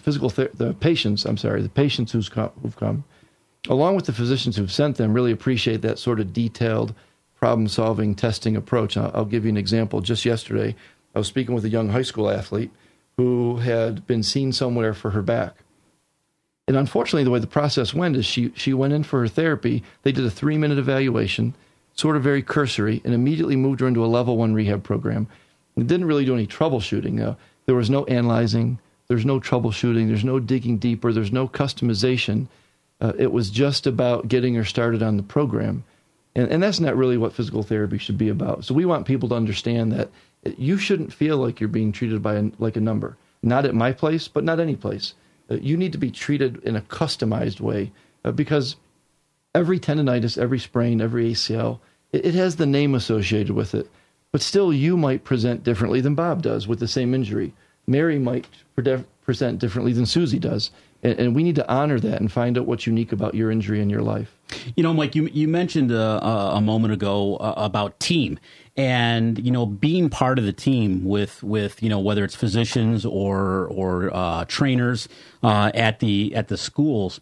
patients who've come, along with the physicians who've sent them, really appreciate that sort of detailed problem-solving testing approach. I'll give you an example. Just yesterday, I was speaking with a young high school athlete who had been seen somewhere for her back. And unfortunately, the way the process went is she went in for her therapy. They did a 3-minute evaluation, sort of very cursory, and immediately moved her into a level 1 rehab program. It didn't really do any troubleshooting. There was no analyzing. There's no troubleshooting. There's no digging deeper. There's no customization. It was just about getting her started on the program. And that's not really what physical therapy should be about. So we want people to understand that you shouldn't feel like you're being treated like a number. Not at my place, but not any place. You need to be treated in a customized way because every tendonitis, every sprain, every ACL, it has the name associated with it. But still, you might present differently than Bob does with the same injury. Mary might present differently than Susie does. And we need to honor that and find out what's unique about your injury in your life. Mike, you mentioned a moment ago about team and, being part of the team with whether it's physicians or trainers at the schools.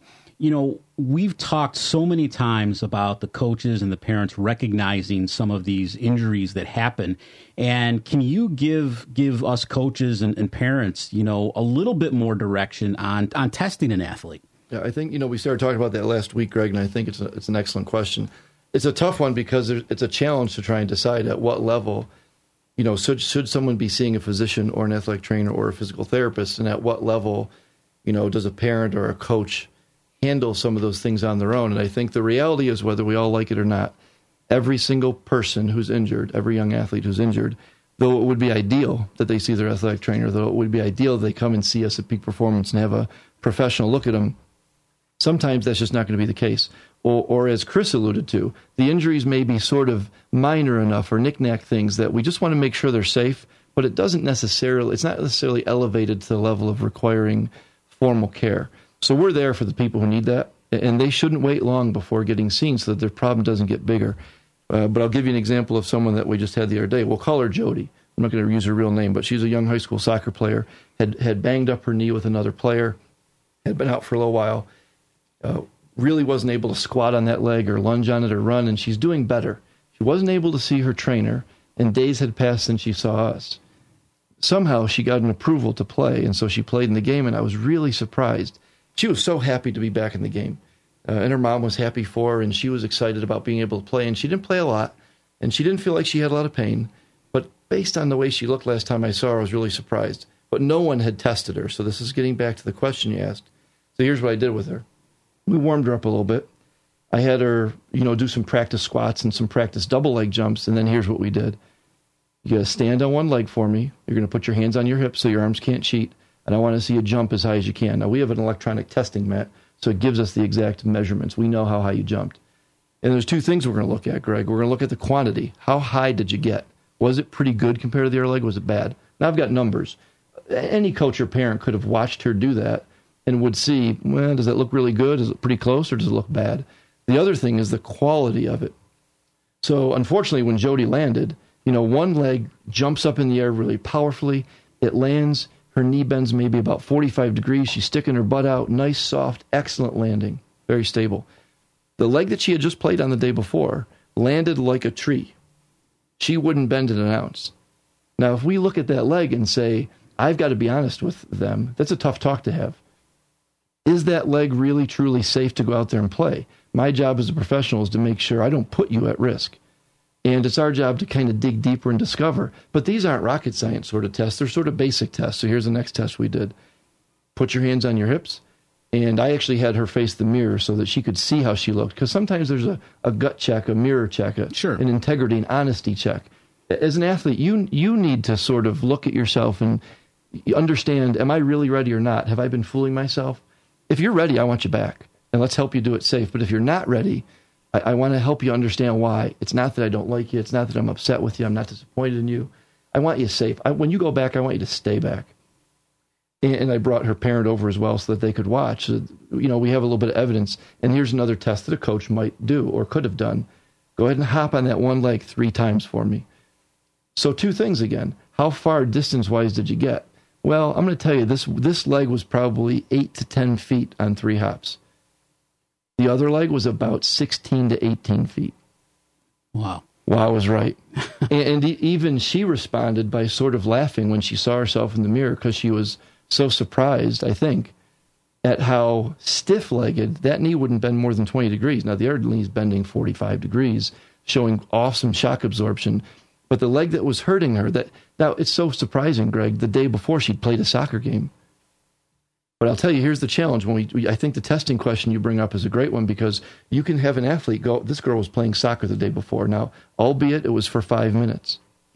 We've talked so many times about the coaches and the parents recognizing some of these injuries that happen. And can you give us coaches and parents, a little bit more direction on testing an athlete? Yeah, I think, we started talking about that last week, Greg, and I think it's an excellent question. It's a tough one because it's a challenge to try and decide at what level, should someone be seeing a physician or an athletic trainer or a physical therapist, and at what level, does a parent or a coach handle some of those things on their own. And I think the reality is, whether we all like it or not, every single person who's injured, every young athlete who's injured, though it would be ideal that they see their athletic trainer, though it would be ideal they come and see us at Peak Performance and have a professional look at them, sometimes that's just not going to be the case. or as Chris alluded to, the injuries may be sort of minor enough or knick-knack things that we just want to make sure they're safe, but it's not necessarily elevated to the level of requiring formal care. So we're there for the people who need that, and they shouldn't wait long before getting seen so that their problem doesn't get bigger. But I'll give you an example of someone that we just had the other day. We'll call her Jody. I'm not going to use her real name, but she's a young high school soccer player, had banged up her knee with another player, had been out for a little while, really wasn't able to squat on that leg or lunge on it or run, and she's doing better. She wasn't able to see her trainer, and days had passed since she saw us. Somehow she got an approval to play, and so she played in the game, and I was really surprised. She was so happy to be back in the game, and her mom was happy for her, and she was excited about being able to play, and she didn't play a lot, and she didn't feel like she had a lot of pain, but based on the way she looked last time I saw her, I was really surprised. But no one had tested her, so this is getting back to the question you asked. So here's what I did with her. We warmed her up a little bit. I had her, do some practice squats and some practice double leg jumps, and then here's what we did. You got to stand on one leg for me. You're going to put your hands on your hips so your arms can't cheat, and I want to see you jump as high as you can. Now, we have an electronic testing mat, so it gives us the exact measurements. We know how high you jumped. And there's two things we're going to look at, Greg. We're going to look at the quantity. How high did you get? Was it pretty good compared to the other leg? Was it bad? Now, I've got numbers. Any coach or parent could have watched her do that and would see, well, does that look really good? Is it pretty close, or does it look bad? The other thing is the quality of it. So, unfortunately, when Jody landed, one leg jumps up in the air really powerfully. It lands. Her knee bends maybe about 45 degrees. She's sticking her butt out. Nice, soft, excellent landing. Very stable. The leg that she had just played on the day before landed like a tree. She wouldn't bend it an ounce. Now, if we look at that leg and say, I've got to be honest with them, that's a tough talk to have. Is that leg really, truly safe to go out there and play? My job as a professional is to make sure I don't put you at risk. And it's our job to kind of dig deeper and discover. But these aren't rocket science sort of tests. They're sort of basic tests. So here's the next test we did. Put your hands on your hips. And I actually had her face the mirror so that she could see how she looked. Because sometimes there's a gut check, a mirror check, an integrity, an honesty check. As an athlete, you need to sort of look at yourself and understand, am I really ready or not? Have I been fooling myself? If you're ready, I want you back. And let's help you do it safe. But if you're not ready, I want to help you understand why. It's not that I don't like you. It's not that I'm upset with you. I'm not disappointed in you. I want you safe. When you go back, I want you to stay back. And I brought her parent over as well so that they could watch. So, we have a little bit of evidence. And here's another test that a coach might do or could have done. Go ahead and hop on that one leg 3 times for me. So 2 things again. How far distance-wise did you get? Well, I'm going to tell you, this leg was probably 8 to 10 feet on 3 hops. The other leg was about 16 to 18 feet. Wow. Well, I was right. and even she responded by sort of laughing when she saw herself in the mirror because she was so surprised, I think, at how stiff-legged that knee wouldn't bend more than 20 degrees. Now, the other knee's bending 45 degrees, showing awesome shock absorption. But the leg that was hurting her, now it's so surprising, Greg, the day before she'd played a soccer game. But I'll tell you, here's the challenge. I think the testing question you bring up is a great one because you can have an athlete go, this girl was playing soccer the day before. Now, albeit it was for 5 minutes.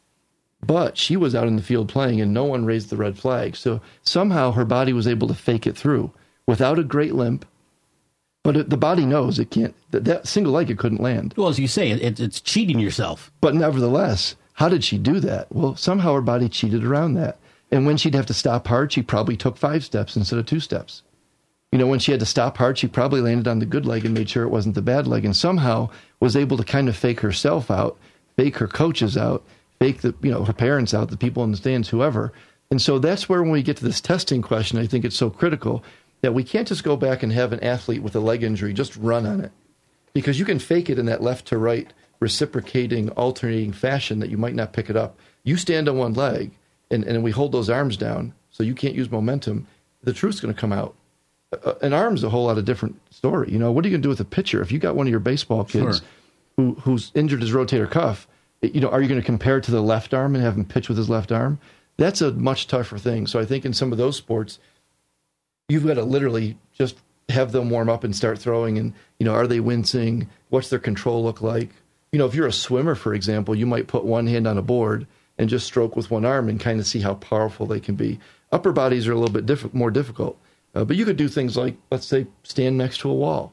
But she was out in the field playing and no one raised the red flag. So somehow her body was able to fake it through without a great limp. But the body knows it can't, that single leg it couldn't land. Well, as you say, it's cheating yourself. But nevertheless, how did she do that? Well, somehow her body cheated around that. And when she'd have to stop hard, she probably took 5 steps instead of 2 steps. When she had to stop hard, she probably landed on the good leg and made sure it wasn't the bad leg and somehow was able to kind of fake herself out, fake her coaches out, fake her parents out, the people in the stands, whoever. And so that's where when we get to this testing question, I think it's so critical that we can't just go back and have an athlete with a leg injury just run on it. Because you can fake it in that left to right, reciprocating, alternating fashion that you might not pick it up. You stand on one leg, and we hold those arms down so you can't use momentum, the truth's going to come out. An arm's a whole lot of different story. What are you going to do with a pitcher? If you got one of your baseball kids who's injured his rotator cuff, are you going to compare it to the left arm and have him pitch with his left arm? That's a much tougher thing. So I think in some of those sports, you've got to literally just have them warm up and start throwing. And, are they wincing? What's their control look like? If you're a swimmer, for example, you might put one hand on a board and just stroke with one arm and kind of see how powerful they can be. Upper bodies are a little bit more difficult. But you could do things like, let's say, stand next to a wall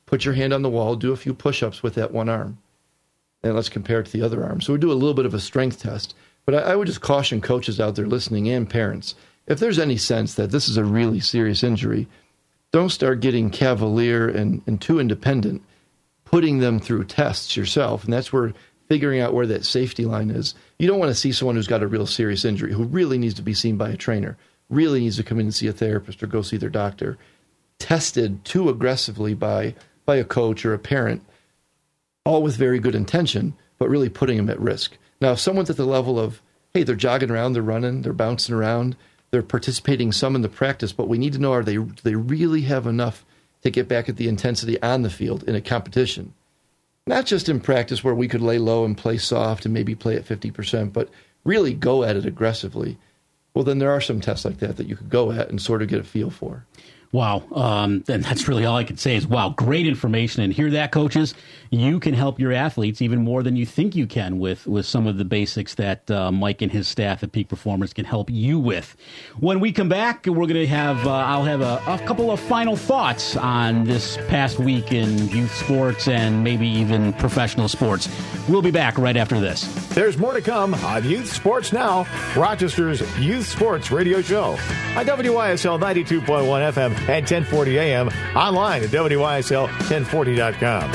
put your hand on the wall, do a few push-ups with that one arm, and let's compare it to the other arm. So we do a little bit of a strength test. But I would just caution coaches out there listening and parents, if there's any sense that this is a really serious injury, don't start getting cavalier and too independent, putting them through tests yourself. And that's where figuring out where that safety line is. You don't want to see someone who's got a real serious injury, who really needs to be seen by a trainer, really needs to come in and see a therapist or go see their doctor, tested too aggressively by a coach or a parent, all with very good intention, but really putting them at risk. Now, if someone's at the level of, hey, they're jogging around, they're running, they're bouncing around, they're participating some in the practice, but we need to know, do they really have enough to get back at the intensity on the field in a competition? Not just in practice where we could lay low and play soft and maybe play at 50%, but really go at it aggressively. Well, then there are some tests like that you could go at and sort of get a feel for. Wow. And that's really all I can say is, wow, great information. And hear that, coaches? You can help your athletes even more than you think you can with some of the basics that Mike and his staff at Peak Performance can help you with. When we come back, we're going to have, I'll have a couple of final thoughts on this past week in youth sports and maybe even professional sports. We'll be back right after this. There's more to come on Youth Sports Now, Rochester's youth sports radio show on WYSL 92.1 FM and 1040 AM, online at WYSL1040.com.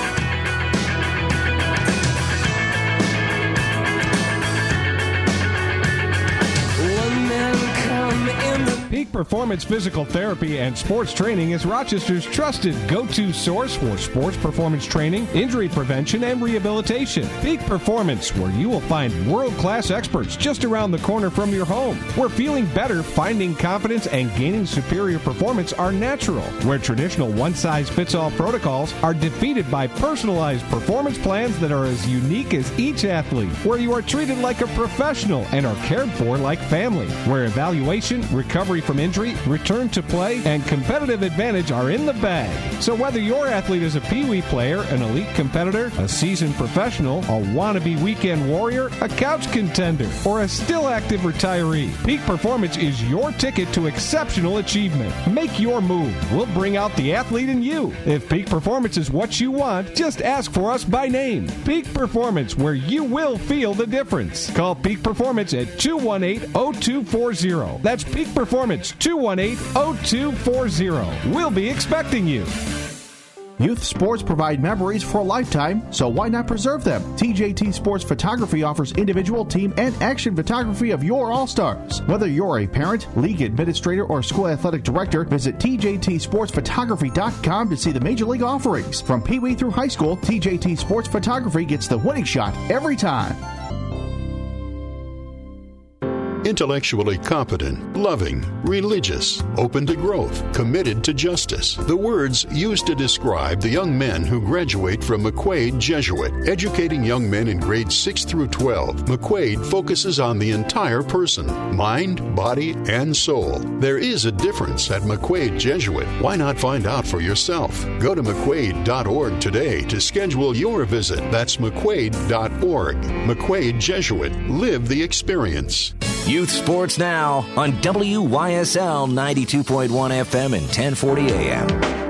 Peak Performance Physical Therapy and Sports Training is Rochester's trusted go-to source for sports performance training, injury prevention, and rehabilitation. Peak Performance, where you will find world-class experts just around the corner from your home. Where feeling better, finding confidence, and gaining superior performance are natural. Where traditional one-size-fits-all protocols are defeated by personalized performance plans that are as unique as each athlete. Where you are treated like a professional and are cared for like family. Where evaluation, recovery from injury, return to play, and competitive advantage are in the bag. So whether your athlete is a Pee-wee player, an elite competitor, a seasoned professional, a wannabe weekend warrior, a couch contender, or a still active retiree, Peak Performance is your ticket to exceptional achievement. Make your move. We'll bring out the athlete in you. If Peak Performance is what you want, just ask for us by name. Peak Performance, where you will feel the difference. Call Peak Performance at 218-0240. That's Peak Performance, 218-0240. We'll be expecting you. Youth sports provide memories for a lifetime, so why not preserve them? TJT Sports Photography offers individual, team, and action photography of your All-Stars. Whether you're a parent, league administrator, or school athletic director, visit TJTSportsPhotography.com to see the major league offerings. From Pee Wee through high school, TJT Sports Photography gets the winning shot every time. Intellectually competent, loving, religious, open to growth, committed to justice. The words used to describe the young men who graduate from McQuaid Jesuit. Educating young men in grades 6 through 12, McQuaid focuses on the entire person, mind, body, and soul. There is a difference at McQuaid Jesuit. Why not find out for yourself? Go to McQuaid.org today to schedule your visit. That's McQuaid.org. McQuaid Jesuit. Live the experience. Youth Sports Now on WYSL 92.1 FM and 1040 AM.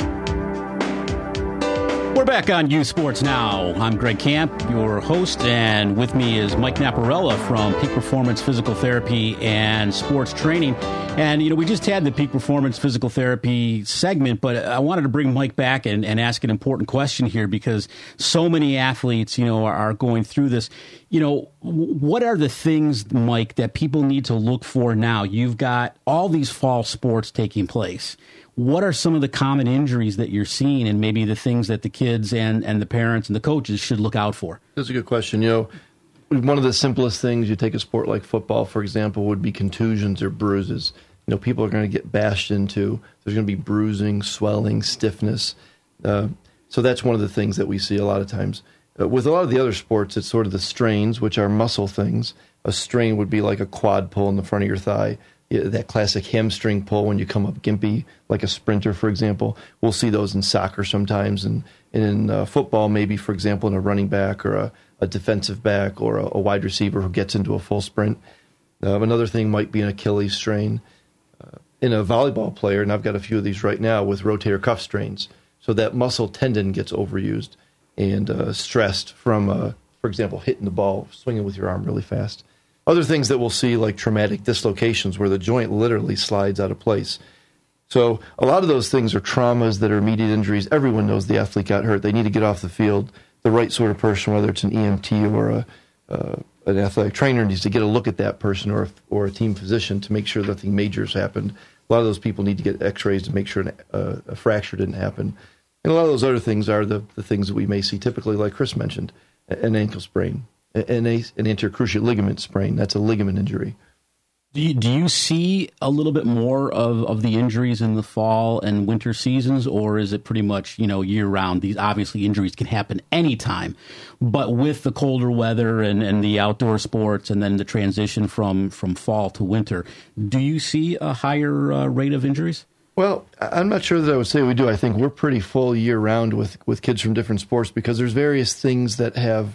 We're back on Youth Sports Now. I'm Greg Camp, your host, and with me is Mike Naparella from Peak Performance Physical Therapy and Sports Training. And, we just had the Peak Performance Physical Therapy segment, but I wanted to bring Mike back and ask an important question here because so many athletes, are going through this. What are the things, Mike, that people need to look for now? You've got all these fall sports taking place. What are some of the common injuries that you're seeing and maybe the things that the kids and the parents and the coaches should look out for? That's a good question. One of the simplest things, you take a sport like football, for example, would be contusions or bruises. People are going to get bashed into. There's going to be bruising, swelling, stiffness. So that's one of the things that we see a lot of times. With a lot of the other sports, it's sort of the strains, which are muscle things. A strain would be like a quad pull in the front of your thigh. That classic hamstring pull when you come up gimpy, like a sprinter, for example. We'll see those in soccer sometimes. And in football, maybe, for example, in a running back or a defensive back or a wide receiver who gets into a full sprint. Another thing might be an Achilles strain. In a volleyball player, and I've got a few of these right now, with rotator cuff strains. So So that muscle tendon gets overused and stressed from, for example, hitting the ball, swinging with your arm really fast. Other things that we'll see, like traumatic dislocations, where the joint literally slides out of place. So a lot of those things are traumas that are immediate injuries. Everyone knows the athlete got hurt. They need to get off the field. The right sort of person, whether it's an EMT or an athletic trainer, needs to get a look at that person, or a team physician, to make sure nothing major has happened. A lot of those people need to get x-rays to make sure a fracture didn't happen. And a lot of those other things are the things that we may see typically, like Chris mentioned, an ankle sprain, an anterior cruciate ligament sprain. That's a ligament injury. Do you see a little bit more of the injuries in the fall and winter seasons, or is it pretty much, year-round? These obviously injuries can happen anytime, but with the colder weather and the outdoor sports and then the transition from fall to winter, do you see a higher rate of injuries? Well, I'm not sure that I would say we do. I think we're pretty full year-round with kids from different sports, because there's various things that have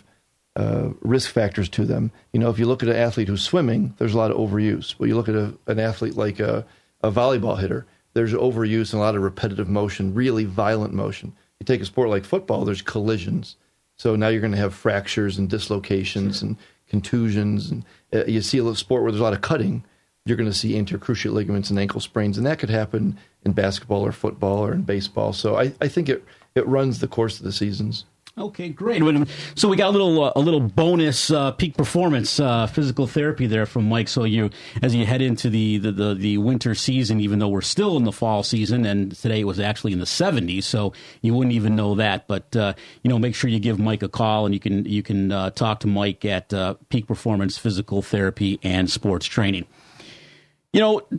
risk factors to them. If you look at an athlete who's swimming, there's a lot of overuse. But you look at an athlete like a volleyball hitter, there's overuse and a lot of repetitive motion, really violent motion. You take a sport like football, there's collisions. So now you're going to have fractures and dislocations and contusions. And you see a sport where there's a lot of cutting, you're going to see anterior cruciate ligaments and ankle sprains. And that could happen in basketball or football or in baseball. So I think it runs the course of the seasons. Okay, great. So we got a little bonus peak performance physical therapy there from Mike. So as you head into the winter season, even though we're still in the fall season, and today it was actually in the 70s, so you wouldn't even know that. But make sure you give Mike a call, and you can talk to Mike at Peak Performance Physical Therapy and Sports Training. To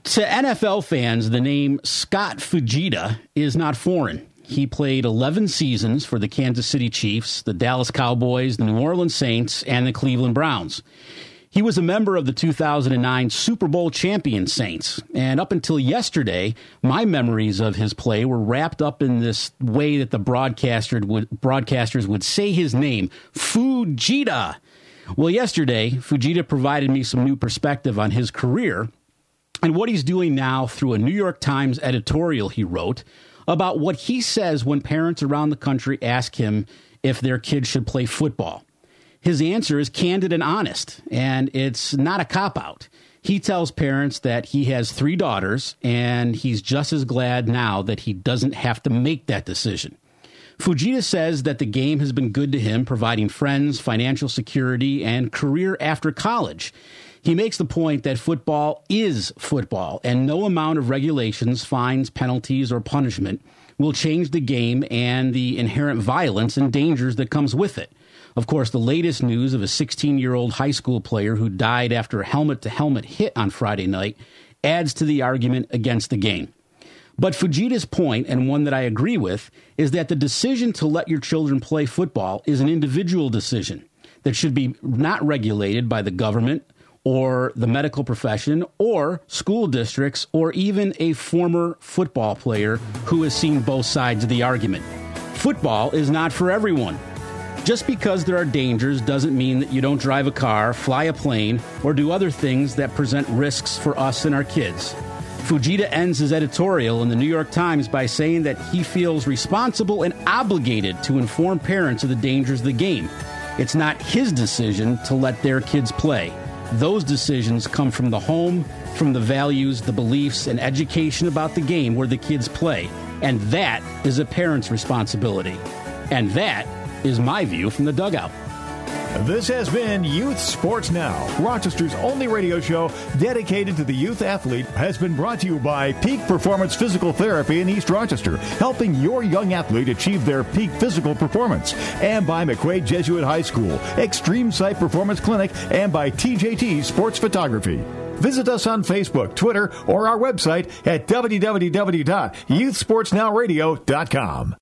NFL fans, the name Scott Fujita is not foreign. He played 11 seasons for the Kansas City Chiefs, the Dallas Cowboys, the New Orleans Saints, and the Cleveland Browns. He was a member of the 2009 Super Bowl champion Saints, and up until yesterday, my memories of his play were wrapped up in this way that the broadcasters would say his name, Fujita. Well, yesterday, Fujita provided me some new perspective on his career and what he's doing now through a New York Times editorial he wrote about what he says when parents around the country ask him if their kids should play football. His answer is candid and honest, and it's not a cop-out. He tells parents that he has 3 daughters, and he's just as glad now that he doesn't have to make that decision. Fujita says that the game has been good to him, providing friends, financial security, and career after college. He makes the point that football is football, and no amount of regulations, fines, penalties, or punishment will change the game and the inherent violence and dangers that comes with it. Of course, the latest news of a 16-year-old high school player who died after a helmet-to-helmet hit on Friday night adds to the argument against the game. But Fujita's point, and one that I agree with, is that the decision to let your children play football is an individual decision that should be not regulated by the government or the medical profession, or school districts, or even a former football player who has seen both sides of the argument. Football is not for everyone. Just because there are dangers doesn't mean that you don't drive a car, fly a plane, or do other things that present risks for us and our kids. Fujita ends his editorial in the New York Times by saying that he feels responsible and obligated to inform parents of the dangers of the game. It's not his decision to let their kids play. Those decisions come from the home, from the values, the beliefs, and education about the game where the kids play. And that is a parent's responsibility. And that is my view from the dugout. This has been Youth Sports Now, Rochester's only radio show dedicated to the youth athlete, has been brought to you by Peak Performance Physical Therapy in East Rochester, helping your young athlete achieve their peak physical performance, and by McQuaid Jesuit High School, Extreme Sight Performance Clinic, and by TJT Sports Photography. Visit us on Facebook, Twitter, or our website at www.youthsportsnowradio.com.